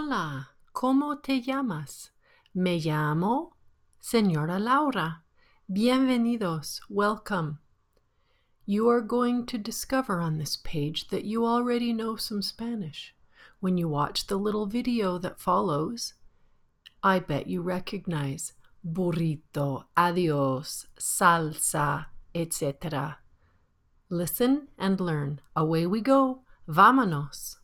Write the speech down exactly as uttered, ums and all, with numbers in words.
Hola, ¿cómo te llamas? Me llamo Señora Laura. Bienvenidos, welcome. You are going to discover on this page that you already know some Spanish. When you watch the little video that follows, I bet you recognize burrito, adios, salsa, et cetera. Listen and learn. Away we go. Vámonos.